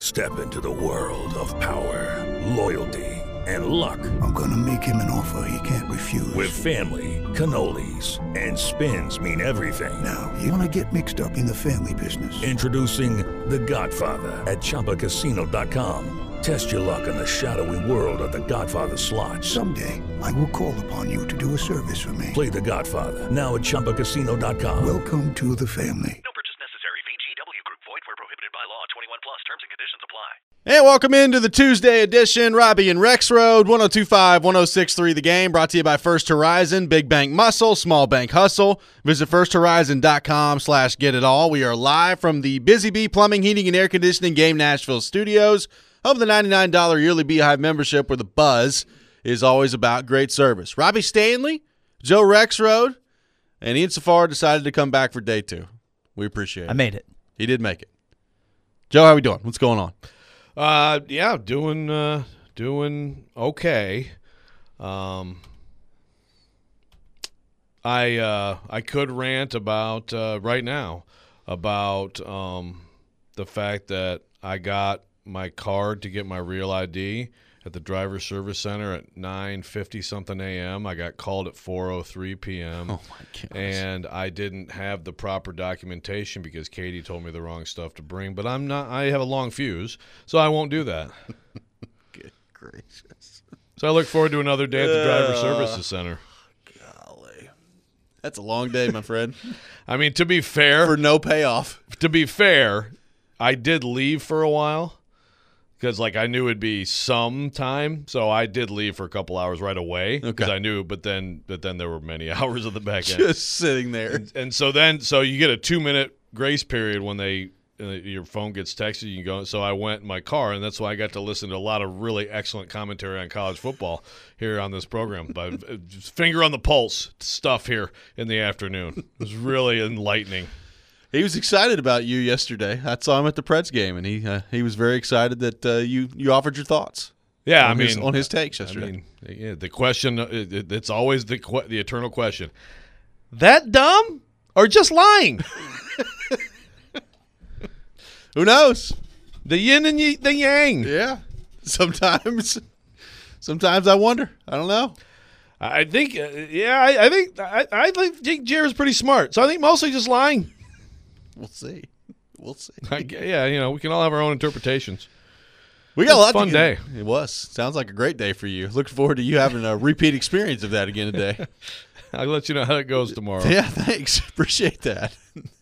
Step into the world of power, loyalty, and luck. I'm gonna make him an offer he can't refuse. With family, cannolis, and spins mean everything. Now, you wanna get mixed up in the family business. Introducing The Godfather at ChumbaCasino.com. Test your luck in the shadowy world of The Godfather slot. Someday, I will call upon you to do a service for me. Play The Godfather now at ChumbaCasino.com. Welcome to the family. No purchase necessary. VGW Group. Void where prohibited by law. 21 plus. Terms and conditions apply. And welcome into the Tuesday edition. Robbie and Rex Road, 102.5, 106.3 The Game, brought to you by First Horizon, Big Bank Muscle, Small Bank Hustle. Visit firsthorizon.com/getitall. We are live from the Busy Bee Plumbing, Heating, and Air Conditioning Game Nashville studios. Home of the $99 yearly Beehive membership, where the buzz is always about great service. Robbie Stanley, Joe Rexrode, and Ian Safar decided to come back for day two. We appreciate it. I made it. He did make it. Joe, how we doing? What's going on? Yeah, doing okay. I could rant about right now about the fact that I got my card to get my real ID at the driver service center at 9:50 something a.m. I got called at 4:03 p.m. Oh my goodness. And I didn't have the proper documentation because Katie told me the wrong stuff to bring. But I have a long fuse, so I won't do that. Good gracious. So I look forward to another day at the driver services center. Golly. That's a long day, my friend. I mean, to be fair, For no payoff. to be fair, I did leave for a while. Because, I knew it'd be some time, so I did leave for a couple hours right away. Because I knew, but then there were many hours of the back end. Just sitting there. And so you get a 2-minute grace period when your phone gets texted. You can go. So I went in my car, and that's why I got to listen to a lot of really excellent commentary on college football here on this program. But finger on the pulse stuff here in the afternoon. It was really enlightening. He was excited about you yesterday. I saw him at the Preds game, and he was very excited that you offered your thoughts. Yeah, on his takes yesterday. The question it's always the eternal question: that dumb or just lying? Who knows? The yin and the yang. Yeah. Sometimes I wonder. I don't know. I think I think Jared's pretty smart. So I think mostly just lying. We'll see. Yeah, we can all have our own interpretations. We got a lot. Fun day. It was. Sounds like a great day for you. Looking forward to you having a repeat experience of that again today. I'll let you know how it goes tomorrow. Yeah, thanks. Appreciate that.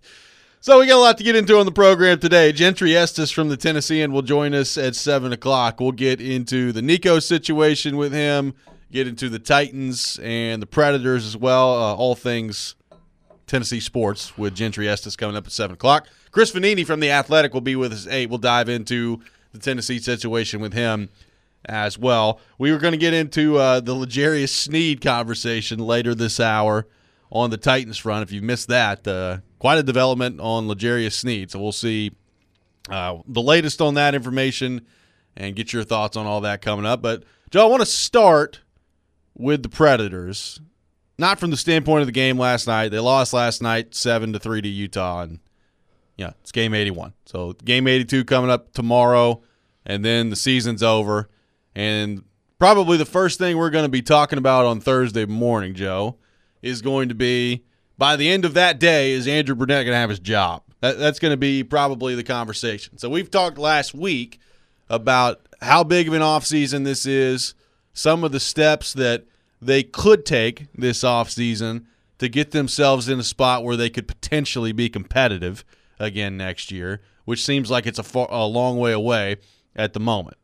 So we got a lot to get into on the program today. Gentry Estes from the Tennessean will join us at 7 o'clock. We'll get into the Nico situation with him, get into the Titans and the Predators as well, all things Tennessee sports with Gentry Estes coming up at 7 o'clock. Chris Vanini from The Athletic will be with us at 8. We'll dive into the Tennessee situation with him as well. We were going to get into the L'Jarius Sneed conversation later this hour on the Titans front. If you missed that, quite a development on L'Jarius Sneed. So we'll see the latest on that information and get your thoughts on all that coming up. But, Joe, I want to start with the Predators. Not from the standpoint of the game last night. They lost last night 7-3 to Utah, and it's game 81. So game 82 coming up tomorrow, and then the season's over. And probably the first thing we're going to be talking about on Thursday morning, Joe, is going to be, by the end of that day, is Andrew Brunette going to have his job? That's going to be probably the conversation. So we've talked last week about how big of an offseason this is, some of the steps that they could take this offseason to get themselves in a spot where they could potentially be competitive again next year, which seems like it's a long way away at the moment.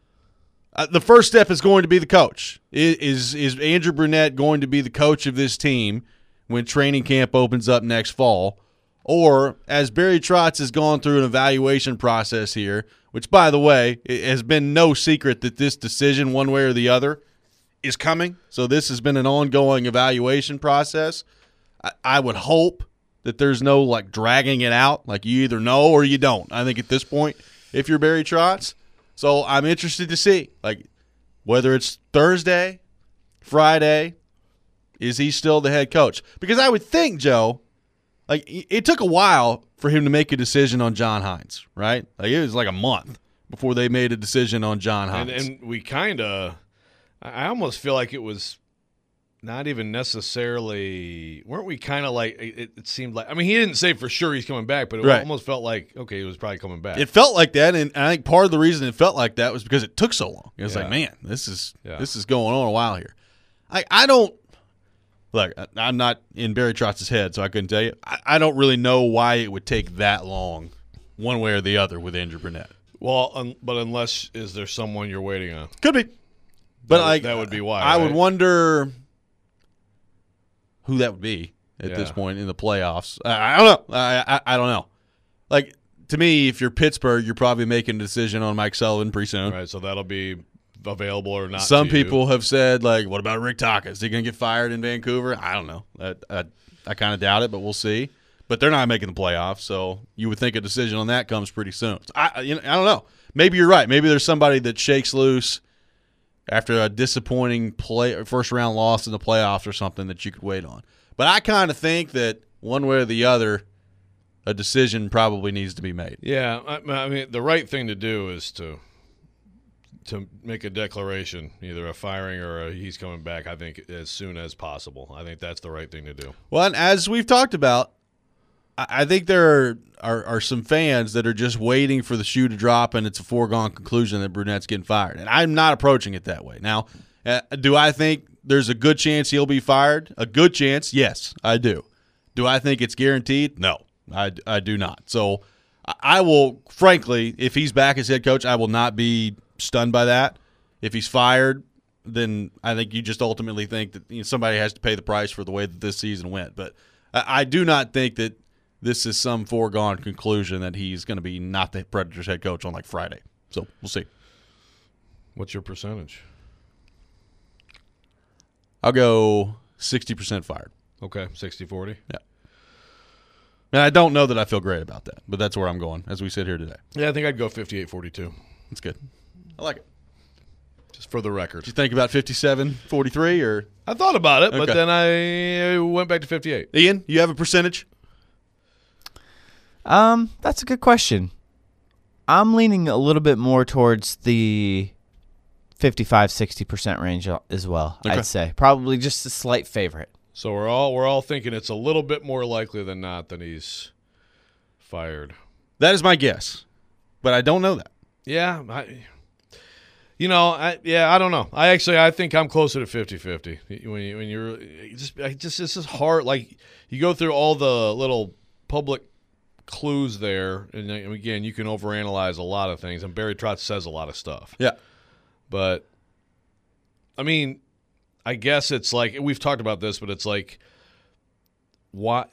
The first step is going to be the coach. Is Andrew Brunette going to be the coach of this team when training camp opens up next fall? Or, as Barry Trotz has gone through an evaluation process here, which, by the way, it has been no secret that this decision, one way or the other, is coming. So this has been an ongoing evaluation process. I would hope that there's no, dragging it out. You either know or you don't. I think at this point, if you're Barry Trotz. So I'm interested to see, whether it's Thursday, Friday, is he still the head coach? Because I would think, Joe, it took a while for him to make a decision on John Hines, right? It was a month before they made a decision on John Hines. And we kind of – I almost feel like it was not even necessarily – weren't we kind of like – it seemed like – I mean, he didn't say for sure he's coming back, but it almost felt like, okay, he was probably coming back. It felt like that, and I think part of the reason it felt like that was because it took so long. It was like, man, this is going on a while here. I don't – look, I'm not in Barry Trotz's head, so I couldn't tell you. I don't really know why it would take that long one way or the other with Andrew Brunette. Well, but unless – is there someone you're waiting on? Could be. But that would be why. I right? would wonder – who that would be at this point in the playoffs. I don't know. I don't know. Like, to me, if you're Pittsburgh, you're probably making a decision on Mike Sullivan pretty soon. Right, so that'll be available or not. Some people have said, like, what about Rick Taka? Is he going to get fired in Vancouver? I don't know. I kind of doubt it, but we'll see. But they're not making the playoffs, so you would think a decision on that comes pretty soon. So I don't know. Maybe you're right. Maybe there's somebody that shakes loose after a disappointing first-round loss in the playoffs or something that you could wait on. But I kind of think that one way or the other, a decision probably needs to be made. Yeah, I mean, the right thing to do is to make a declaration, either a firing or a he's coming back, I think, as soon as possible. I think that's the right thing to do. Well, and as we've talked about, I think there are some fans that are just waiting for the shoe to drop and it's a foregone conclusion that Brunette's getting fired. And I'm not approaching it that way. Now, do I think there's a good chance he'll be fired? A good chance, yes, I do. Do I think it's guaranteed? No, I do not. So I will, frankly, if he's back as head coach, I will not be stunned by that. If he's fired, then I think you just ultimately think that somebody has to pay the price for the way that this season went. But I do not think that this is some foregone conclusion that he's going to be not the Predators head coach on like Friday. So we'll see. What's your percentage? I'll go 60% fired. Okay, 60-40. Yeah. And I don't know that I feel great about that, but that's where I'm going as we sit here today. Yeah, I think I'd go 58-42. That's good. I like it. Just for the record. Did you think about 57-43 or? I thought about it, but Okay. then I went back to 58. Ian, you have a percentage? That's a good question. I'm leaning a little bit more towards the 55-60% range as well. Okay. I'd say probably just a slight favorite. So we're all thinking it's a little bit more likely than not that he's fired. That is my guess, but I don't know that. Yeah, I don't know. I think I'm closer to 50-50. When you're this is hard. Like, you go through all the little public clues there, and again, you can overanalyze a lot of things, and Barry Trotz says a lot of stuff. Yeah. But, I mean, I guess it's like, we've talked about this, but it's like, why,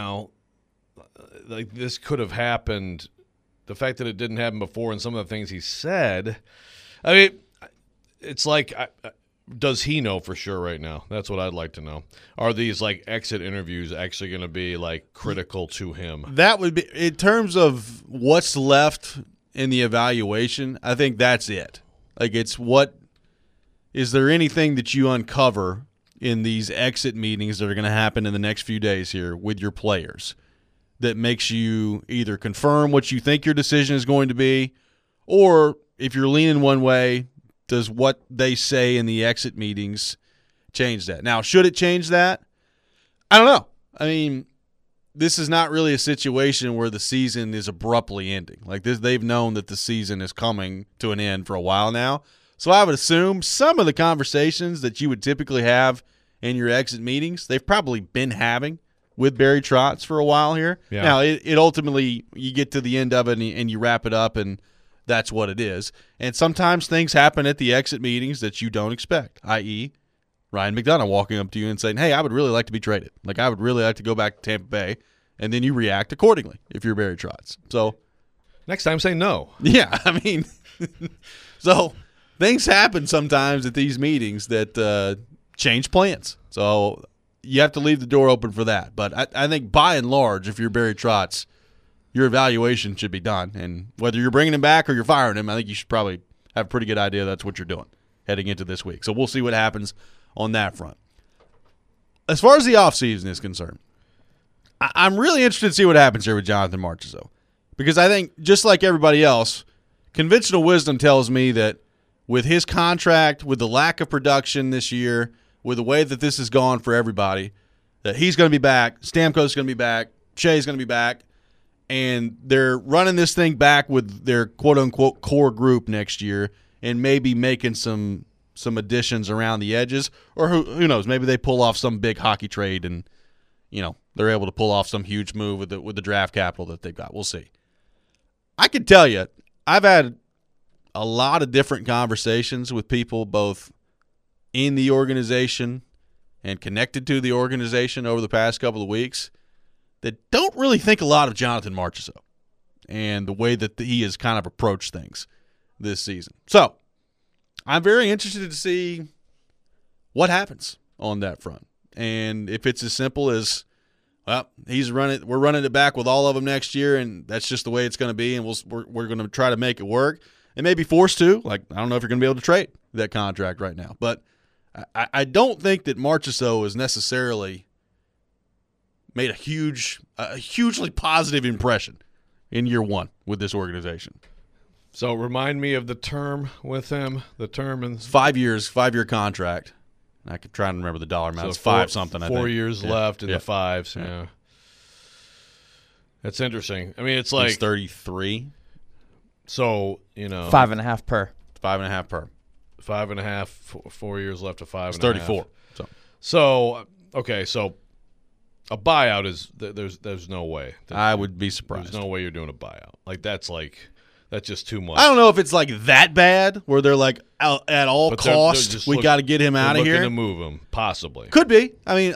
like this could have happened. The fact that it didn't happen before and some of the things he said, I mean, it's like, does he know for sure right now? That's what I'd like to know. Are these like exit interviews actually going to be like critical to him? That would be, in terms of what's left in the evaluation, I think that's it. Like, it's what, is there anything that you uncover in these exit meetings that are going to happen in the next few days here with your players that makes you either confirm what you think your decision is going to be, or if you're leaning one way, does what they say in the exit meetings change that? Now, should it change that? I don't know. I mean, this is not really a situation where the season is abruptly ending. Like this, they've known that the season is coming to an end for a while now. So I would assume some of the conversations that you would typically have in your exit meetings, they've probably been having with Barry Trotz for a while here. Yeah. Now, it ultimately, you get to the end of it and you wrap it up, and that's what it is. And sometimes things happen at the exit meetings that you don't expect, i.e., Ryan McDonough walking up to you and saying, hey, I would really like to be traded. Like, I would really like to go back to Tampa Bay. And then you react accordingly if you're Barry Trotz. So next time, say no. Yeah, I mean, so things happen sometimes at these meetings that change plans. So you have to leave the door open for that. But I think by and large, if you're Barry Trotz, your evaluation should be done. And whether you're bringing him back or you're firing him, I think you should probably have a pretty good idea that's what you're doing heading into this week. So we'll see what happens on that front. As far as the offseason is concerned, I'm really interested to see what happens here with Jonathan Marchessault, because I think just like everybody else, conventional wisdom tells me that with his contract, with the lack of production this year, with the way that this has gone for everybody, that he's going to be back, Stamkos is going to be back, Shea's going to be back, and they're running this thing back with their quote-unquote core group next year and maybe making some additions around the edges, or who knows, maybe they pull off some big hockey trade and, they're able to pull off some huge move with the draft capital that they've got. We'll see. I can tell you, I've had a lot of different conversations with people both in the organization and connected to the organization over the past couple of weeks that don't really think a lot of Jonathan Marchessault and the way that he has kind of approached things this season. So I'm very interested to see what happens on that front. And if it's as simple as, well, we're running it back with all of them next year, and that's just the way it's going to be, and we're going to try to make it work. And maybe forced to. Like, I don't know if you're going to be able to trade that contract right now. But I don't think that Marchessault has necessarily made a hugely positive impression in year one with this organization. So remind me of the term with him. The term in 5 years, 5-year contract. I could try and remember the dollar amount. It's 5 something. I think 4 years left in the fives. Yeah, that's interesting. I mean, it's like he's 33. So 5.5 per. 5.5 per. 5.5. 4 years left to 5.5. It's 34. So okay. So a buyout is there's no way. I would be surprised. There's no way you're doing a buyout. That's just too much. I don't know if it's like that bad where they're like at all costs we got to get him out of here. Looking to move him, possibly. Could be. I mean,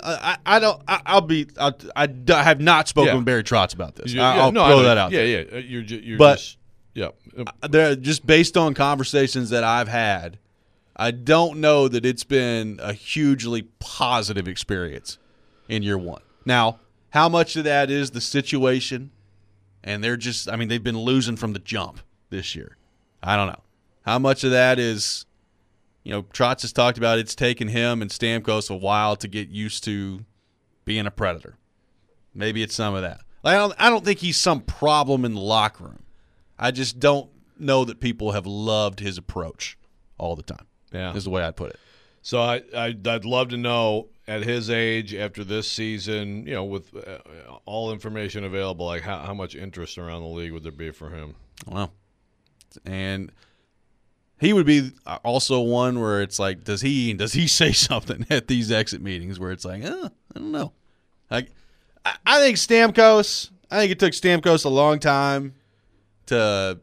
I have not spoken with Barry Trotz about this. I'll throw that out. Yeah. You're but just, yeah. They're just based on conversations that I've had. I don't know that it's been a hugely positive experience in year one. Now, how much of that is the situation? And they've been losing from the jump this year. I don't know. How much of that is, Trotz has talked about it's taken him and Stamkos a while to get used to being a Predator. Maybe it's some of that. I don't think he's some problem in the locker room. I just don't know that people have loved his approach all the time. Yeah, is the way I'd put it. So I'd love to know at his age after this season, with all information available, like how much interest around the league would there be for him? Well, and he would be also one where it's like, does he say something at these exit meetings where it's like, I don't know. Like, I think Stamkos. I think it took Stamkos a long time to,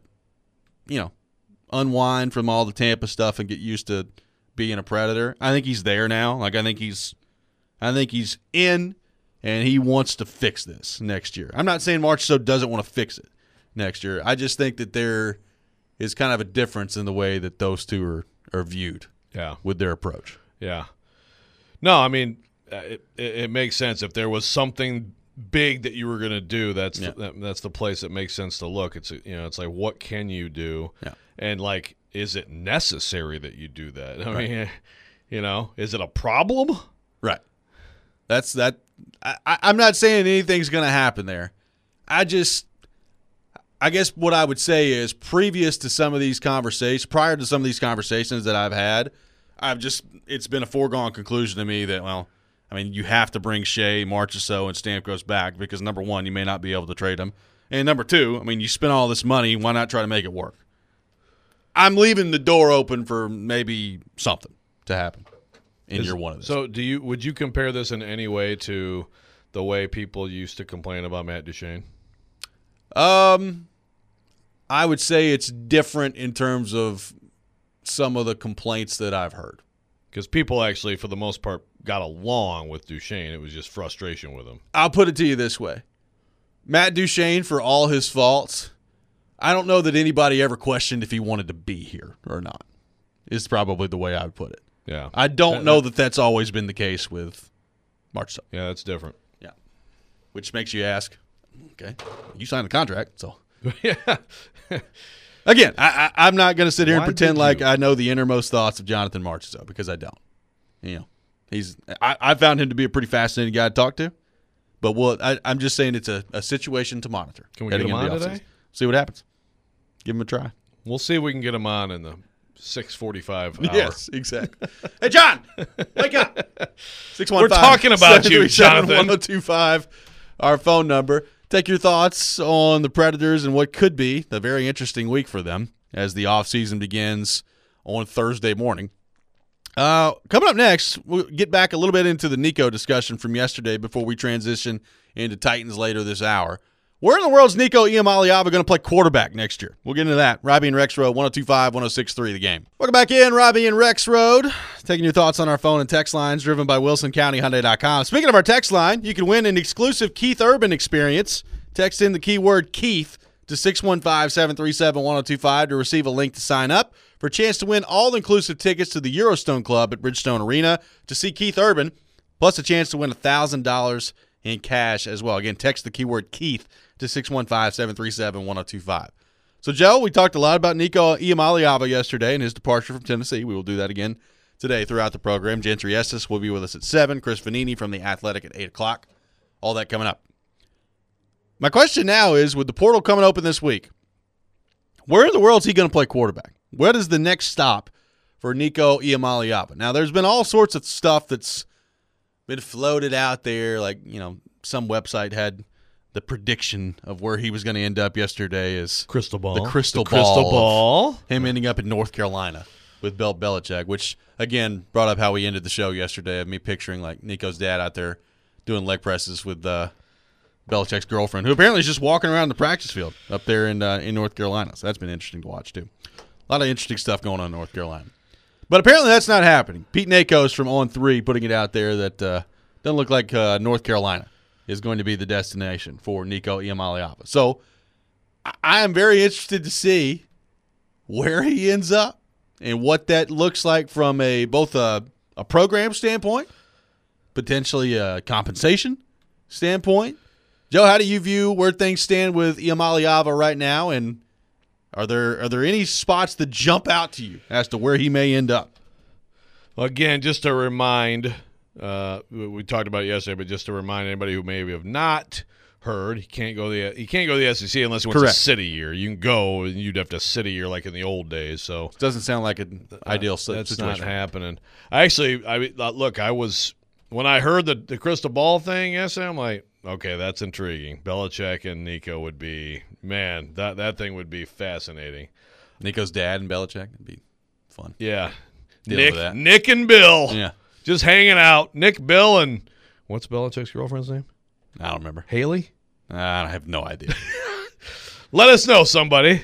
unwind from all the Tampa stuff and get used to being a Predator. I think he's there now. Like, I think he's in, and he wants to fix this next year. I'm not saying Marchessault doesn't want to fix it next year. I just think that there is kind of a difference in the way that those two are viewed. Yeah, with their approach. Yeah. No, I mean, it makes sense. If there was something big that you were going to do, that's the place that makes sense to look. It's it's like, what can you do? Yeah. And like, is it necessary that you do that? I mean, is it a problem? Right. That's that. I'm not saying anything's going to happen there. I guess what I would say is prior to some of these conversations that I've had, it's been a foregone conclusion to me that, you have to bring Shea, Marchessault, and Stamkos back because, number one, you may not be able to trade them. And number two, you spent all this money, why not try to make it work? I'm leaving the door open for maybe something to happen in year one of this. So would you compare this in any way to the way people used to complain about Matt Duchene? I would say it's different in terms of some of the complaints that I've heard. Because people actually, for the most part, got along with Duchene. It was just frustration with him. I'll put it to you this way. Matt Duchene, for all his faults, I don't know that anybody ever questioned if he wanted to be here or not, is probably the way I would put it. Yeah. I don't know that that's always been the case with Marchessault. Yeah, that's different. Yeah. Which makes you ask, okay, you signed the contract, so. Yeah. Again, I'm not going to sit here and pretend like I know the innermost thoughts of Jonathan Marchessault because I don't. I found him to be a pretty fascinating guy to talk to, but I'm just saying it's a situation to monitor. Can we get him on today? See what happens. Give him a try. We'll see if we can get him on in the 6:45 hour. Yes, exactly. Hey, John, wake up. 615. We're talking about you, 737 Jonathan. 1025, our phone number. Take your thoughts on the Predators and what could be a very interesting week for them as the offseason begins on Thursday morning. Coming up next, we'll get back a little bit into the Nico discussion from yesterday before we transition into Titans later this hour. Where in the world is Nico Iamaleava going to play quarterback next year? We'll get into that. Robbie and Rex Road, 102.5, 106.3 The Game. Welcome back in, Robbie and Rex Road. Taking your thoughts on our phone and text lines driven by WilsonCountyHyundai.com. Speaking of our text line, you can win an exclusive Keith Urban experience. Text in the keyword Keith to 615-737-1025 to receive a link to sign up for a chance to win all-inclusive tickets to the Eurostone Club at Bridgestone Arena to see Keith Urban, plus a chance to win $1,000 in cash as well. Again, text the keyword Keith to 615-737-1025. So, Joe, we talked a lot about Nico Iamaleava yesterday and his departure from Tennessee. We will do that again today throughout the program. Gentry Estes will be with us at 7. Chris Vanini from The Athletic at 8 o'clock. All that coming up. My question now is, with the portal coming open this week, where in the world is he going to play quarterback? What is the next stop for Nico Iamaleava? Now, there's been all sorts of stuff that's been floated out there. Like, some website had the prediction of where he was going to end up yesterday is Crystal ball. The crystal ball. of him ending up in North Carolina with Bill Belichick, which, again, brought up how we ended the show yesterday of me picturing, like, Nico's dad out there doing leg presses with Belichick's girlfriend, who apparently is just walking around the practice field up there in North Carolina. So that's been interesting to watch, too. A lot of interesting stuff going on in North Carolina. But apparently that's not happening. Pete Nakos from On 3 putting it out there that doesn't look like North Carolina is going to be the destination for Nico Iamaleava. So I am very interested to see where he ends up and what that looks like from both a program standpoint, potentially a compensation standpoint. Joe, how do you view where things stand with Iamaleava right now, and are there any spots that jump out to you as to where he may end up? Well, again, just to remind, we talked about it yesterday, but just to remind anybody who maybe have not heard, he can't go to the SEC unless he wants Correct. to sit a year. You can go, and you'd have to sit a year like in the old days. So It doesn't sound like an ideal that's situation. not happening. When I heard the crystal ball thing yesterday, I'm like, okay, that's intriguing. Belichick and Nico would be, man, that thing would be fascinating. Nico's dad and Belichick would be fun. Yeah. Dealing with that. Nick and Bill. Yeah. Just hanging out. Nick, Bill, and what's Belichick's girlfriend's name? I don't remember. Haley? I have no idea. Let us know, somebody.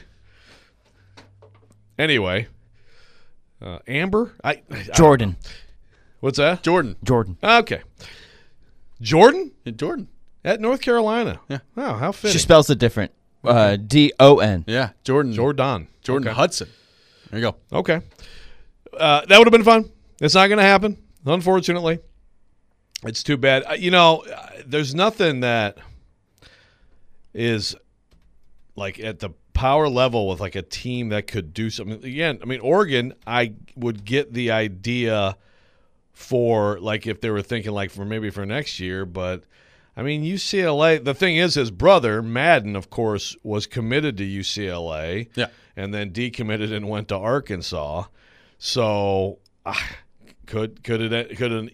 Anyway. Amber? Jordan. What's that? Jordan. Okay. Jordan? Yeah, Jordan. At North Carolina. Yeah. Wow, how fitting. She spells it different. D-O-N. Yeah, Jordan. Jordan. Jordan Okay. Hudson. There you go. Okay. That would have been fun. It's not going to happen, unfortunately. It's too bad. There's nothing that is like at the power level with like a team that could do something. Again, I mean, Oregon, I would get the idea for like if they were thinking like for next year, but I mean, UCLA, the thing is his brother, Madden, of course, was committed to UCLA. Yeah. And then decommitted and went to Arkansas. So could an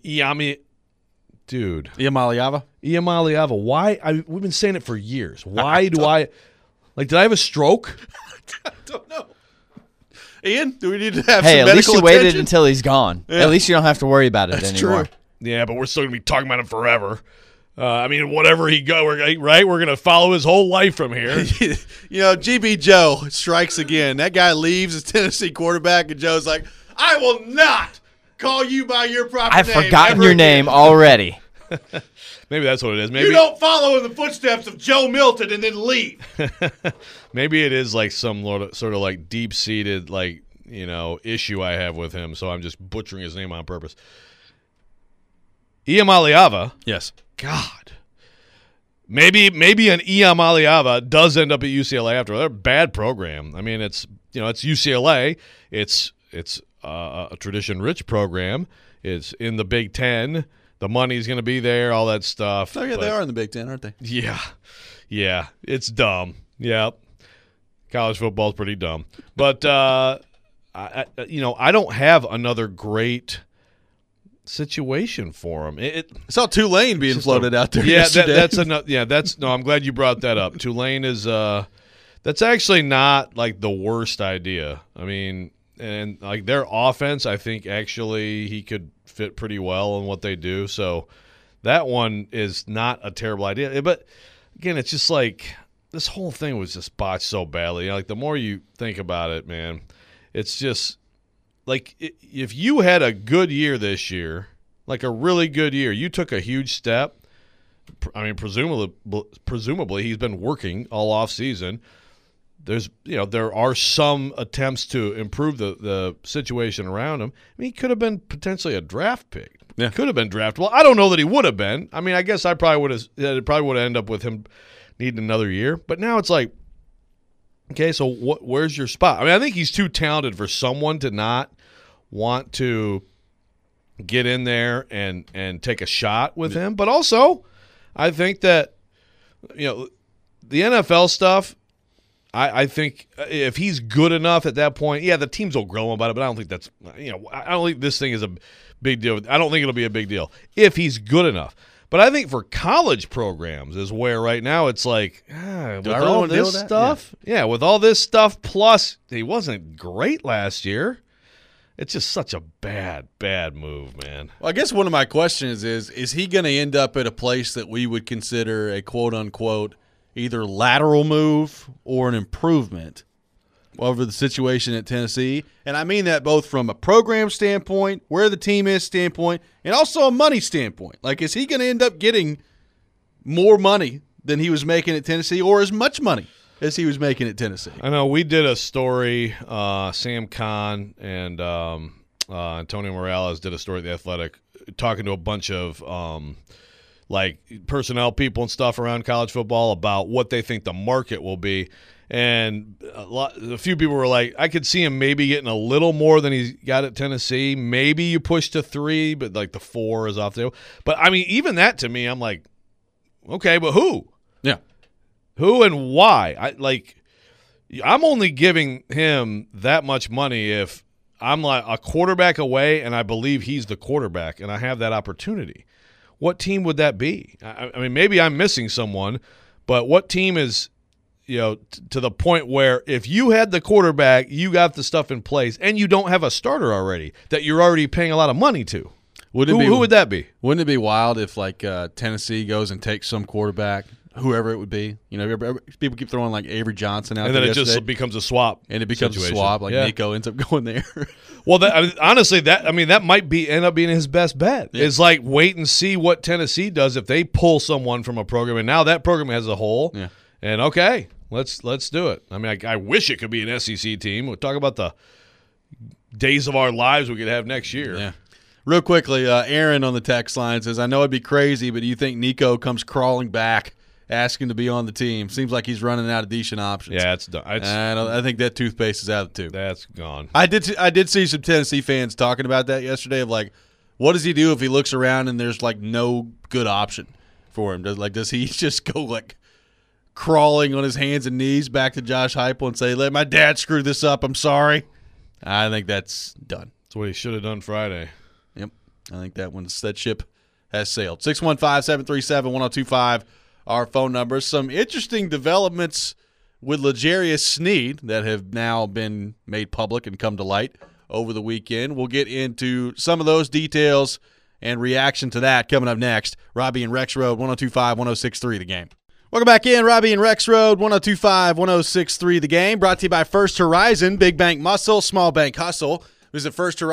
Iamaleava? Why? We've been saying it for years. Why do I did I have a stroke? I don't know. Ian, do we need to have Hey, some at least medical you waited attention? until he's gone. Yeah. At least you don't have to worry about it That's anymore. true. Yeah, but we're still gonna be talking about him forever. I mean, whatever he go, right? We're gonna follow his whole life from here. GB Joe strikes again. That guy leaves as Tennessee quarterback, and Joe's like, I will not call you by your proper I've name. forgotten ever your again. name already. Maybe that's what it is. Maybe You don't follow in the footsteps of Joe Milton and then leave. Maybe it is like some sort of like deep-seated issue I have with him, so I'm just butchering his name on purpose. Iamaleava, Yes. God, maybe an Iamaleava does end up at UCLA after all. They're a bad program. I mean, it's UCLA. It's a tradition-rich program. It's in the Big Ten. The money's going to be there, all that stuff. Oh, yeah, they are in the Big Ten, aren't they? Yeah, it's dumb. Yeah. College football is pretty dumb. But, I don't have another great situation for him. I saw Tulane being floated out there yesterday. That's enough. Yeah, I'm glad you brought that up. Tulane is that's actually not like the worst idea. I mean, and like their offense, I think actually he could fit pretty well in what they do. So that one is not a terrible idea. But again, it's just like this whole thing was just botched so badly. Like the more you think about it, man, it's just like if you had a good year this year, like a really good year, you took a huge step. I mean, presumably he's been working all off season. There are some attempts to improve the situation around him. I mean, he could have been potentially a draft pick. Yeah. Could have been draftable. I don't know that he would have been. I mean, I guess it probably would have ended up with him needing another year. But now it's like, okay, so where's your spot? I mean, I think he's too talented for someone to not want to get in there and take a shot with him. But also, I think that, the NFL stuff, I think if he's good enough at that point, yeah, the teams will grow about it, but I don't think that's, I don't think this thing is a big deal. I don't think it'll be a big deal if he's good enough. But I think for college programs is where right now it's like, with all this stuff, with all this stuff, plus he wasn't great last year. It's just such a bad move, man. Well, I guess one of my questions is he going to end up at a place that we would consider a quote-unquote either lateral move or an improvement over the situation at Tennessee? And I mean that both from a program standpoint, where the team is standpoint, and also a money standpoint. Like, is he going to end up getting more money than he was making at Tennessee or as much money as he was making at Tennessee? I know we did a story, Sam Kahn and Antonio Morales did a story at The Athletic talking to a bunch of like personnel people and stuff around college football about what they think the market will be. And a few people were like, I could see him maybe getting a little more than he got at Tennessee. Maybe you push to 3, but like the 4 is off the table. But, I mean, even that to me, I'm like, okay, but who? Yeah. Who and why? I'm only giving him that much money if I'm like a quarterback away and I believe he's the quarterback and I have that opportunity. What team would that be? I mean, maybe I'm missing someone, but what team is, to the point where if you had the quarterback, you got the stuff in place, and you don't have a starter already that you're already paying a lot of money to? Who would that be? Wouldn't it be wild if, like, Tennessee goes and takes some quarterback, whoever it would be? People keep throwing, like, Avery Johnson out and there then it yesterday. Just becomes a swap. And it becomes situation. a swap. Like, Nico ends up going there. Well, honestly, that might end up being his best bet. Yeah. It's like wait and see what Tennessee does if they pull someone from a program, and now that program has a hole. Yeah. And okay, let's do it. I mean, I wish it could be an SEC team. We'll talk about the days of our lives we could have next year. Yeah. Real quickly, Aaron on the text line says, I know it'd be crazy, but do you think Nico comes crawling back asking to be on the team? Seems like he's running out of decent options. Yeah, it's done. I think that toothpaste is out of the tube. That's gone. I did see some Tennessee fans talking about that yesterday of like, what does he do if he looks around and there's like no good option for him? Does he just go like crawling on his hands and knees back to Josh Heupel and say, let my dad screw this up, I'm sorry? I think that's done. That's what he should have done Friday. Yep. I think that ship has sailed. 615-737-1025. Our phone number. Some interesting developments with L'Jarius Sneed that have now been made public and come to light over the weekend. We'll get into some of those details and reaction to that coming up next. Robbie and Rex Road, 102.5-106.3 The Game. Welcome back in. Robbie and Rex Road, 102.5-106.3 The Game. Brought to you by First Horizon, Big Bank Muscle, Small Bank Hustle. Visit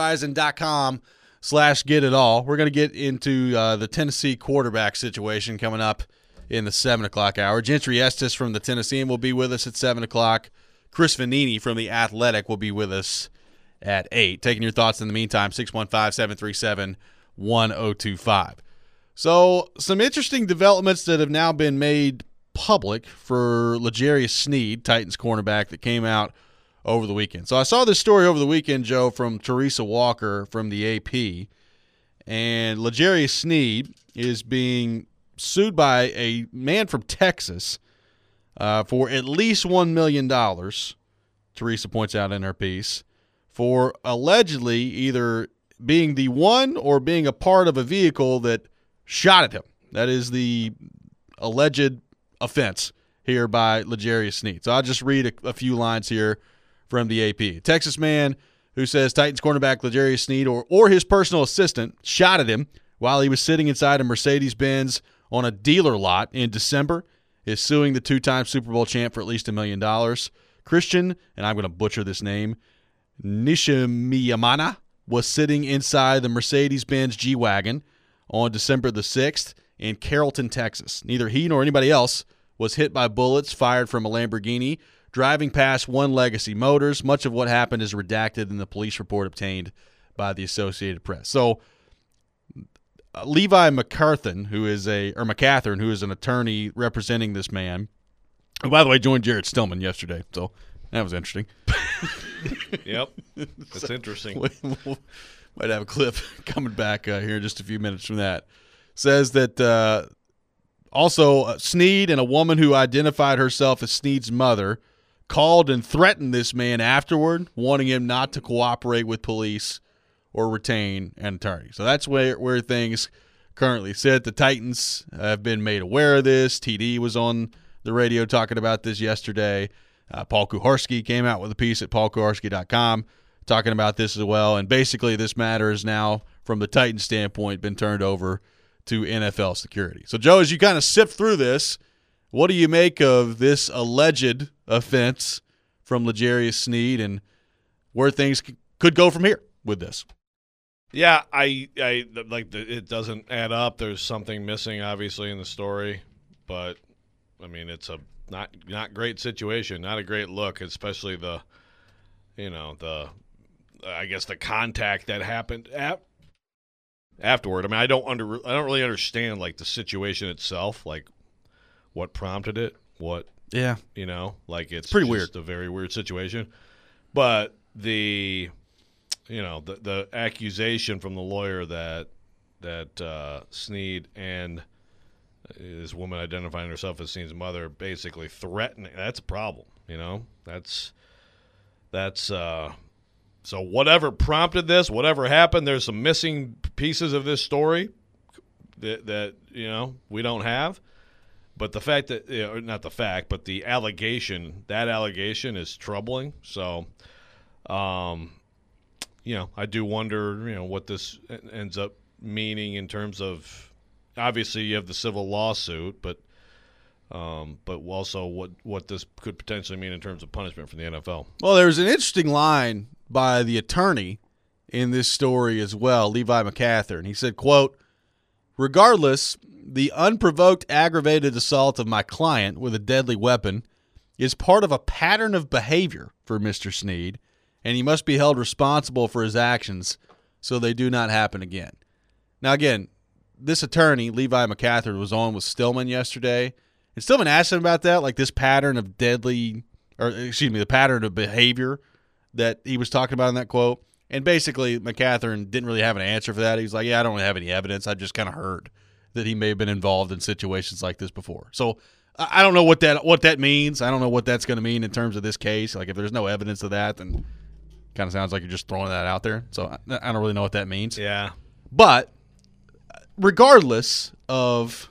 firsthorizon.com/getitall. We're going to get into the Tennessee quarterback situation coming up in the 7 o'clock hour. Gentry Estes from the Tennessean will be with us at 7 o'clock. Chris Vanini from the Athletic will be with us at 8. Taking your thoughts in the meantime, 615-737-1025. So some interesting developments that have now been made public for L'Jarius Sneed, Titans cornerback, that came out over the weekend. So I saw this story over the weekend, Joe, from Teresa Walker from the AP, and L'Jarius Sneed is being sued by a man from Texas for at least $1 million, Teresa points out in her piece, for allegedly either being the one or being a part of a vehicle that shot at him. That is the alleged offense here by L'Jarius Sneed. So I'll just read a few lines here from the AP. Texas man who says Titans cornerback L'Jarius Sneed or his personal assistant shot at him while he was sitting inside a Mercedes-Benz on a dealer lot in December is suing the two-time Super Bowl champ for at least $1 million. Christian, and I'm going to butcher this name, Nishimiyamana, was sitting inside the Mercedes-Benz G-Wagon on December the 6th in Carrollton, Texas. Neither he nor anybody else was hit by bullets fired from a Lamborghini driving past One Legacy Motors. Much of what happened is redacted in the police report obtained by the Associated Press. So Levi McCarthan, who is an attorney representing this man, who, by the way, joined Jared Stillman yesterday. So that was interesting. Yep. That's interesting. Might have a clip coming back here in just a few minutes from that. Says that also Sneed and a woman who identified herself as Sneed's mother called and threatened this man afterward, wanting him not to cooperate with police or retain an attorney. So that's where things currently sit. The Titans have been made aware of this. TD was on the radio talking about this yesterday. Paul Kuharsky came out with a piece at paulkuharsky.com talking about this as well. And basically this matter is now, from the Titans standpoint, been turned over to NFL security. So, Joe, as you kind of sift through this, what do you make of this alleged offense from L'Jarius Sneed and where things could go from here with this? Yeah, I like it doesn't add up. There's something missing, obviously, in the story. But, I mean, it's a not great situation, not a great look, especially the contact that happened afterward. I mean, I don't really understand like the situation itself, like what prompted it, it's pretty just weird, a very weird situation. But the accusation from the lawyer that Sneed and this woman identifying herself as Sneed's mother basically threatening, that's a problem. So whatever prompted this, whatever happened, there's some missing pieces of this story that we don't have. But the fact that not the fact, but the allegation, that allegation is troubling. So, I do wonder, what this ends up meaning in terms of, obviously you have the civil lawsuit, but also what this could potentially mean in terms of punishment from the NFL. Well, there's an interesting line by the attorney in this story as well, Levi McCarthan. He said, quote, "Regardless, the unprovoked aggravated assault of my client with a deadly weapon is part of a pattern of behavior for Mr. Sneed, and he must be held responsible for his actions so they do not happen again." Now, again, this attorney, Levi McCarthan, was on with Stillman yesterday, and Stillman asked him about that, like this pattern of the pattern of behavior that he was talking about in that quote. And basically, McCarthan didn't really have an answer for that. He was like, yeah, I don't really have any evidence. I just kind of heard that he may have been involved in situations like this before. So I don't know what that means. I don't know what that's going to mean in terms of this case. Like, if there's no evidence of that, then it kind of sounds like you're just throwing that out there. So I don't really know what that means. Yeah. But regardless of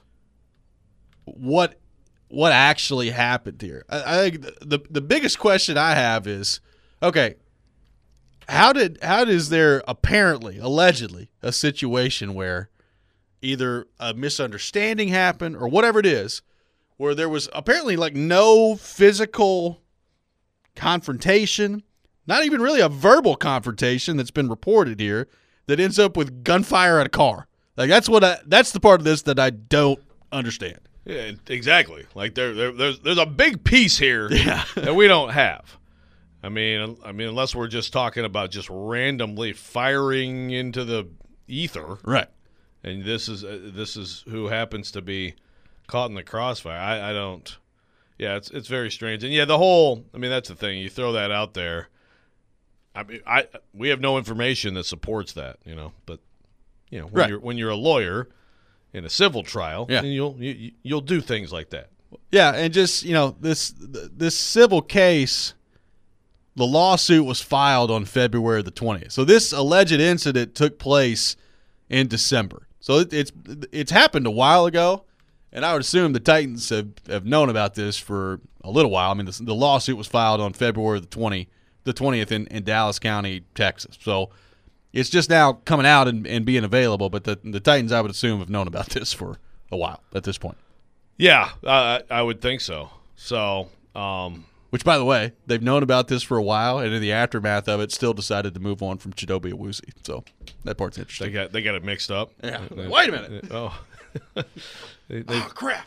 what actually happened here, I think the biggest question I have is, okay, how is there allegedly a situation where either a misunderstanding happened or whatever it is, where there was apparently like no physical confrontation, not even really a verbal confrontation that's been reported here, that ends up with gunfire at a car? Like, that's the part of this that I don't understand. Yeah, exactly. Like there's a big piece here that we don't have. I mean, unless we're just talking about just randomly firing into the ether, right? And this is who happens to be caught in the crossfire. I don't. Yeah, it's very strange. And yeah, that's the thing. You throw that out there. I mean, we have no information that supports that, But when right. when you're a lawyer in a civil trial, yeah. you'll do things like that. Yeah, and just, this civil case, the lawsuit was filed on February the 20th. So this alleged incident took place in December. So it's happened a while ago, and I would assume the Titans have known about this for a little while. I mean, the lawsuit was filed on February the 20th in Dallas County, Texas. So it's just now coming out and being available, but the Titans, I would assume, have known about this for a while at this point. Yeah, I would think so. So, which, by the way, they've known about this for a while, and in the aftermath of it, still decided to move on from Chidobe Awuzie. So that part's interesting. They got it mixed up. Yeah. Wait a minute. Oh, oh crap!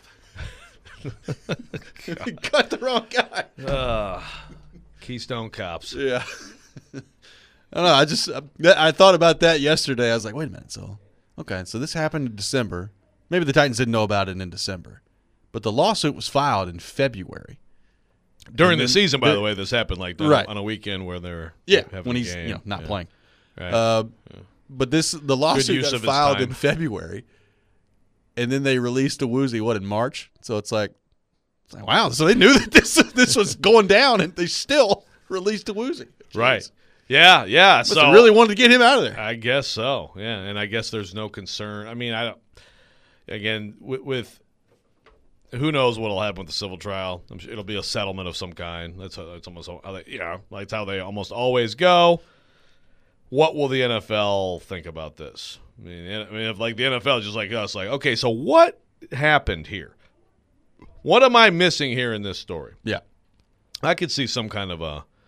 Cut the wrong guy. Keystone Cops. Yeah. I don't know. I thought about that yesterday. I was like, wait a minute. So this happened in December. Maybe the Titans didn't know about it in December, but the lawsuit was filed in February. During the season, by the way, this happened right on a weekend where they're having when he's a game. not playing. Right. But the lawsuit got filed in February, and then they released Awuzie in March. So it's like wow. So they knew that this was going down, and they still released Awuzie. Right. Yeah. So they really wanted to get him out of there. I guess so. Yeah, and I guess there's no concern. I mean, I don't. Again, with who knows what'll happen with the civil trial? I'm sure it'll be a settlement of some kind. That's almost that's how they almost always go. What will the NFL think about this? I mean, if like the NFL is just like us, like, okay, so what happened here? What am I missing here in this story? Yeah, I could see some kind of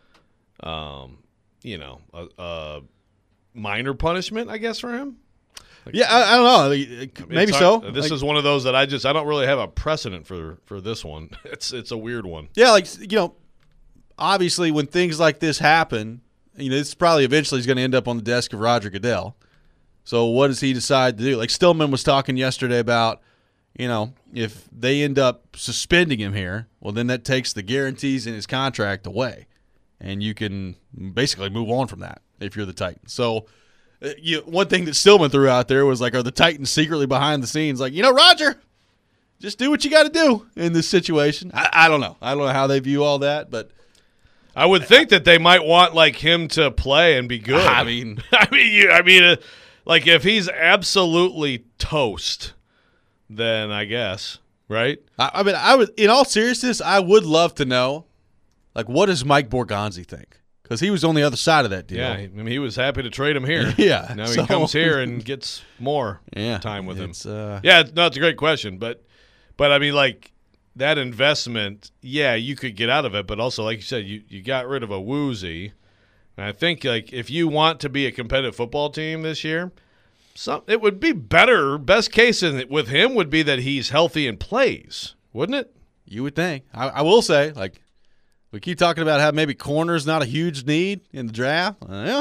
a minor punishment, I guess, for him. Yeah, I don't know. Maybe so. This is one of those that I don't really have a precedent for this one. It's a weird one. Yeah, obviously when things like this happen, this probably eventually is going to end up on the desk of Roger Goodell. So what does he decide to do? Like Stillman was talking yesterday about, if they end up suspending him here, well, then that takes the guarantees in his contract away, and you can basically move on from that if you're the Titans. So. One thing that Stillman threw out there was like, are the Titans secretly behind the scenes? Like, Roger, just do what you got to do in this situation. I don't know. I don't know how they view all that, but I would think that they might want like him to play and be good. I mean, like if he's absolutely toast, then I guess, right? I would, in all seriousness, I would love to know, like, what does Mike Borgonzi think? Because he was on the other side of that deal. Yeah, I mean, he was happy to trade him here. Yeah. Now he comes here and gets more time with him. It's You would think. I will say, like, we keep talking about how maybe corner's not a huge need in the draft.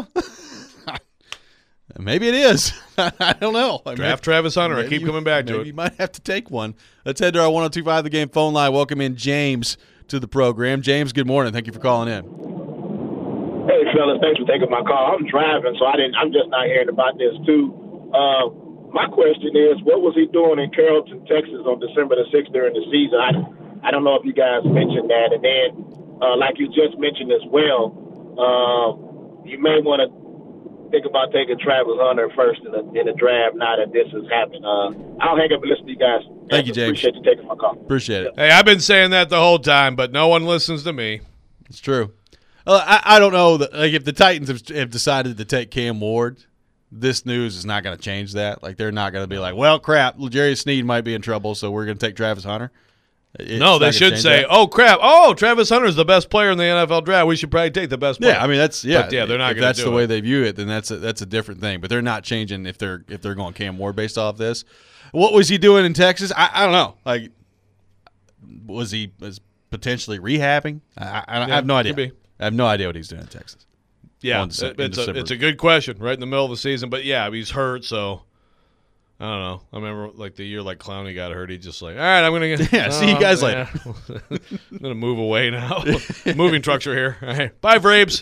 Maybe it is. I don't know. Draft Travis Hunter. I keep coming back to it. You might have to take one. Let's head to our 102.5 The Game phone line. Welcome in James to the program. James, good morning. Thank you for calling in. Hey, fellas. Thanks for taking my call. I'm driving, so I'm just not hearing about this, too. My question is, what was he doing in Carrollton, Texas on December the 6th during the season? I don't know if you guys mentioned that. And then, like you just mentioned as well, you may want to think about taking Travis Hunter first in the draft now that this has happened. I'll hang up and listen to you guys. Thank you, James. Appreciate you taking my call. Appreciate it. Hey, I've been saying that the whole time, but no one listens to me. It's true. I don't know that, like, if the Titans have decided to take Cam Ward, this news is not going to change that. Like, they're not going to be like, well, crap, L'Jarius Sneed might be in trouble, so we're going to take Travis Hunter. No, they should say, that. "Oh crap! Oh, Travis Hunter is the best player in the NFL draft. We should probably take the best player." Yeah, I mean But, they're not going to do it. That's the way they view it. Then that's a different thing. But they're not changing if they're going Cam Ward based off this. What was he doing in Texas? I don't know. Like, was potentially rehabbing? I have no idea. Could be. I have no idea what he's doing in Texas. Yeah, it's a good question, right in the middle of the season. But yeah, he's hurt, so. I don't know. I remember like the year like Clowney got hurt. He just like, all right, I'm gonna get. See you guys later. I'm gonna move away now. Moving trucks are here. All right, bye, Vrabes.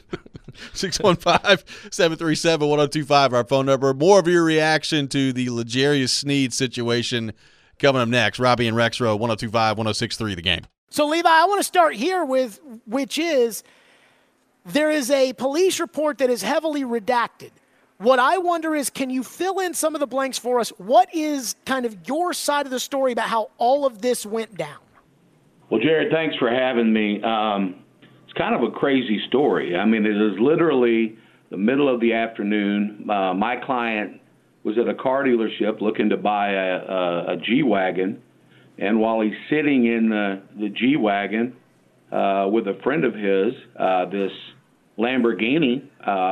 615-737-1025, our phone number. More of your reaction to the L'Jarius Sneed situation Coming up next, Robbie and Rexroad, 102.5, 106.3 The Game. So, Levi, I want to start here with, which is, there is a police report that is heavily redacted. What I wonder is, can you fill in some of the blanks for us? What is kind of your side of the story about how all of this went down? Well, Jared, thanks for having me. It's kind of a crazy story. I mean, it is literally the middle of the afternoon. My client was at a car dealership looking to buy a G-Wagon, and while he's sitting in the G-Wagon with a friend of his, this Lamborghini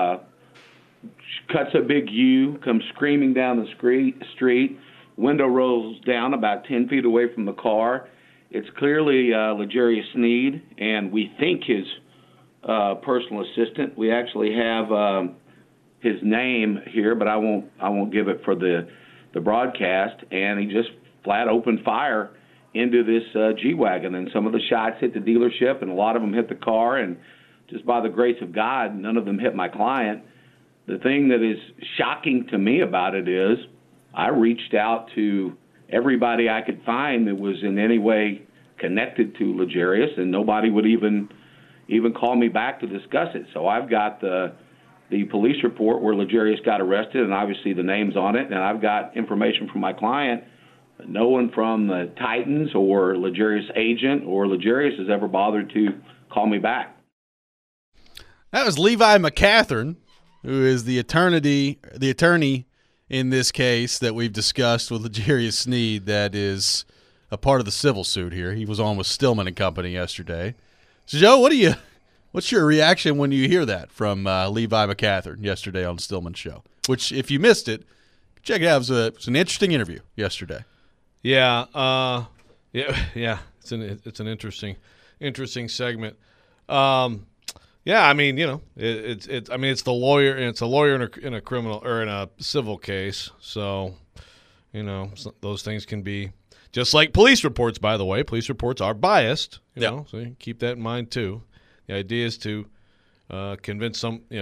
cuts a big U, comes screaming down the street, window rolls down about 10 feet away from the car. It's clearly L'Jarius Sneed, and we think his personal assistant. We actually have his name here, but I won't give it for the broadcast. And he just flat opened fire into this G-Wagon, and some of the shots hit the dealership, and a lot of them hit the car. And just by the grace of God, none of them hit my client. The thing that is shocking to me about it is I reached out to everybody I could find that was in any way connected to L'Jarius, and nobody would even call me back to discuss it. So I've got the police report where L'Jarius got arrested, and obviously the name's on it, and I've got information from my client. No one from the Titans or L'Jarius agent or L'Jarius has ever bothered to call me back. That was Levi McCatherine, who is the attorney in this case that we've discussed with L'Jarius Sneed that is a part of the civil suit here. He was on with Stillman and Company yesterday. So, Joe, what's your reaction when you hear that from Levi McCatherine yesterday on Stillman's show? Which, if you missed it, check it out. It was an interesting interview yesterday. Yeah. It's an interesting segment. Yeah, I mean, it's the lawyer, and it's a lawyer in a criminal or in a civil case. So, those things can be just like police reports. By the way, police reports are biased. You know, so you keep that in mind too. The idea is to convince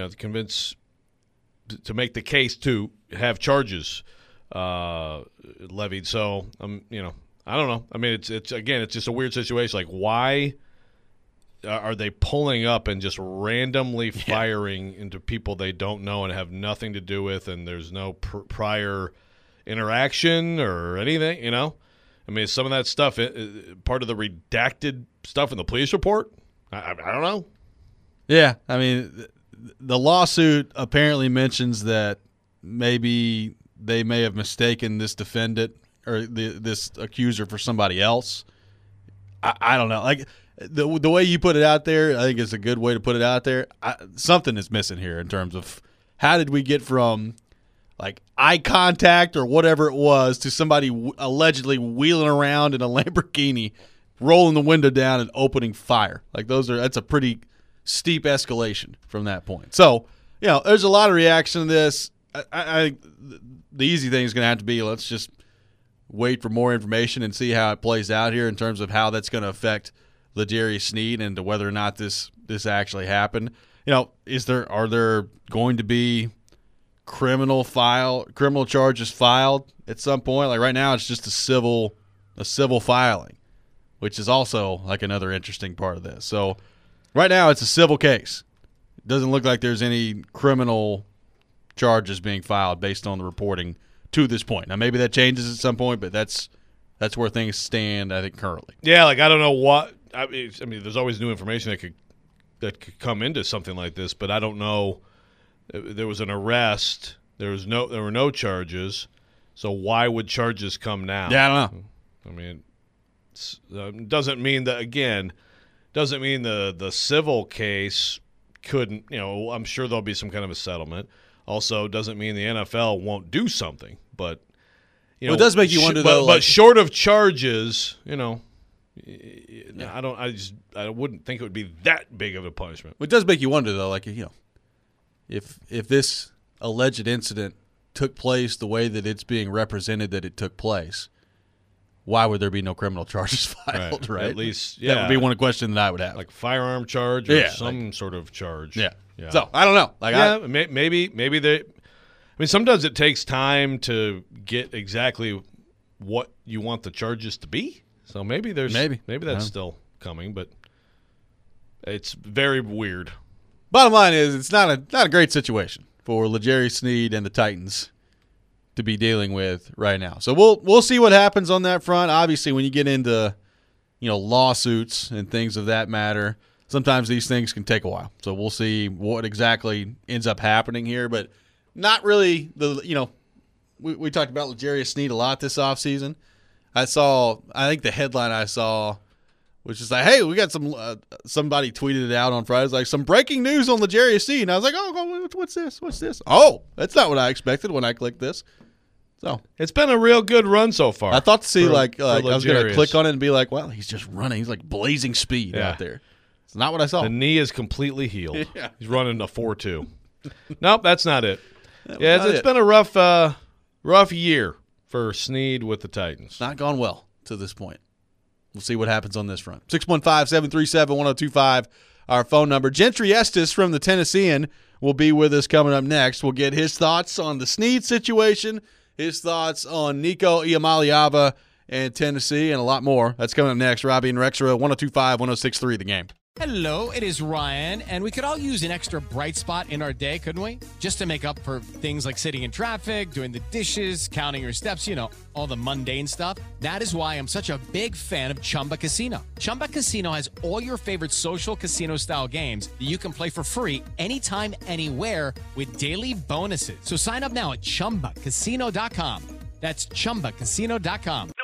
to make the case to have charges levied. So, I don't know. I mean, it's just a weird situation. Like, why are they pulling up and just randomly firing into people they don't know and have nothing to do with, and there's no prior interaction or anything, I mean, some of that stuff, part of the redacted stuff in the police report? I don't know. Yeah, I mean, the lawsuit apparently mentions that maybe they may have mistaken this defendant or this accuser for somebody else. I don't know. Like, the way you put it out there, I think it's a good way to put it out there. Something is missing here in terms of how did we get from like eye contact or whatever it was to somebody allegedly wheeling around in a Lamborghini, rolling the window down and opening fire. Like that's a pretty steep escalation from that point. So, there's a lot of reaction to this. I the easy thing is going to have to be let's just wait for more information and see how it plays out here in terms of how that's going to affect L'Jarius Sneed and to whether or not this actually happened. Are there going to be criminal charges filed at some point? Like right now, it's just a civil filing, which is also like another interesting part of this. So right now, it's a civil case. It doesn't look like there's any criminal charges being filed based on the reporting to this point. Now, maybe that changes at some point, but that's where things stand, I think, currently. Yeah, like I don't know what. I mean, there's always new information that could come into something like this, but I don't know. There was an arrest. There were no charges. So why would charges come now? Yeah, I don't know. I mean, doesn't mean the civil case couldn't. I'm sure there'll be some kind of a settlement. Also, doesn't mean the NFL won't do something, but it does make you wonder though. But short of charges, I wouldn't think it would be that big of a punishment. It does make you wonder though, like if this alleged incident took place the way that it's being represented that it took place, why would there be no criminal charges filed? Right? At least, that would be one question that I would have, like firearm charge or some sort of charge. Yeah. So I don't know. Like, maybe they. I mean, sometimes it takes time to get exactly what you want the charges to be. So maybe that's still coming, but it's very weird. Bottom line is, it's not a great situation for L'Jarius Sneed and the Titans to be dealing with right now. So we'll see what happens on that front. Obviously, when you get into lawsuits and things of that matter, sometimes these things can take a while. So we'll see what exactly ends up happening here, but not really we talked about L'Jarius Sneed a lot this offseason. I think the headline I saw was just like, hey, we got somebody tweeted it out on Friday. It's like, some breaking news on L'Jarius Sneed. And I was like, oh, what's this? What's this? Oh, that's not what I expected when I clicked this. So it's been a real good run so far. I thought to see I was going to click on it and be like, well, he's just running. He's like blazing speed out there. It's not what I saw. The knee is completely healed. Yeah. He's running a 4.2. Nope, that's not it. It's been a rough year for Sneed with the Titans. Not gone well to this point. We'll see what happens on this front. 615-737-1025, our phone number. Gentry Estes from the Tennessean will be with us coming up next. We'll get his thoughts on the Sneed situation, his thoughts on Nico Iamaleava and Tennessee, and a lot more. That's coming up next. Robbie and Rexra, 102.5-106.3 The Game. Hello, it is Ryan, and we could all use an extra bright spot in our day, couldn't we? Just to make up for things like sitting in traffic, doing the dishes, counting your steps, all the mundane stuff. That is why I'm such a big fan of Chumba Casino. Chumba Casino has all your favorite social casino-style games that you can play for free anytime, anywhere with daily bonuses. So sign up now at ChumbaCasino.com. That's ChumbaCasino.com.